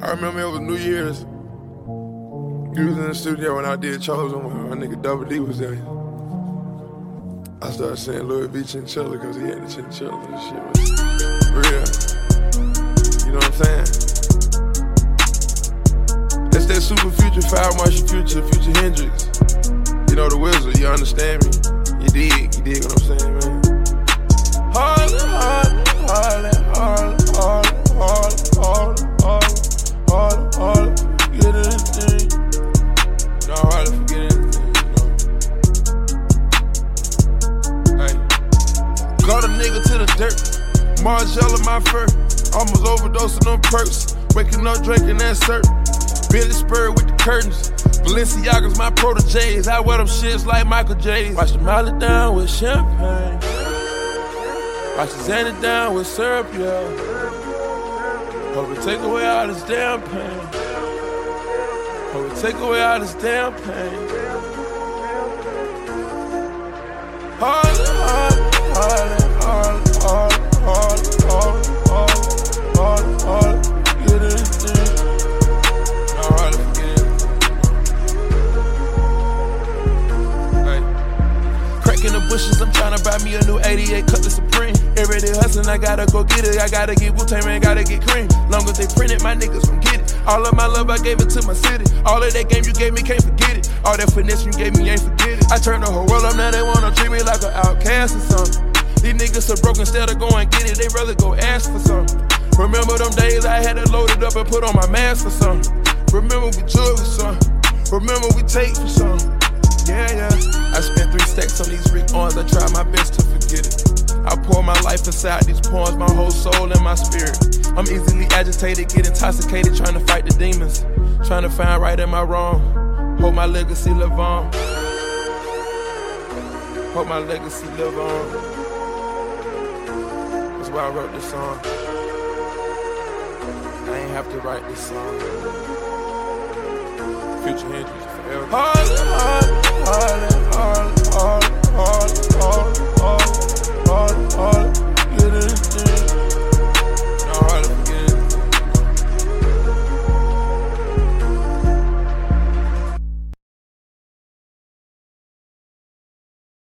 I remember it was New Year's. We was in the studio when I did Chosen, when my nigga Double D was there. I started saying Louis V Chinchilla because he had the chinchilla and shit. Real. You know what I'm saying? It's that super future, Fire Marshall Future Hendrix. You know the wizard, you understand me? You dig what I'm saying, man? Harlem, get anything. No, Harlem, forget anything, you know. Hey. Got a nigga to the dirt. Margiela my fur. Almost overdosing on perks. Waking up drinking that syrup. Billy Spur with the curtains. Balenciaga's my proteges. I wear them shits like Michael J. Watch the Molly down with champagne. Watch the Xanny down with syrup, yeah. Hope it take away all this damn pain. Hope it take away all this damn pain. Harlem, get anything. No, Harlem, forget it. Hey. Crack in the bushes, I'm tryna buy me a new 88 Cutlass Supreme. Every day hustling, I gotta go get it. I gotta get Wu-Tang, man, gotta get cream. Long as they print it, my niggas gon' get it. All of my love, I gave it to my city. All of that game you gave me, can't forget it. All that finesse you gave me, ain't forget it. I turned the whole world up, now they wanna treat me like an outcast or something. These niggas so broke, instead of going get it, they rather go ask for something. Remember them days I had it loaded up and put on my mask for something. Remember we jug for something. Remember we take for something. Yeah. I spent 3 stacks on these Rick Owens, I tried my best to forget it. I pour my life inside these poems, my whole soul and my spirit. I'm easily agitated, get intoxicated, trying to fight the demons. Trying to find right and my wrong. Hope my legacy live on. Hope my legacy live on. That's why I wrote this song. I ain't have to write this song. Future Hendrix forever. Harlem.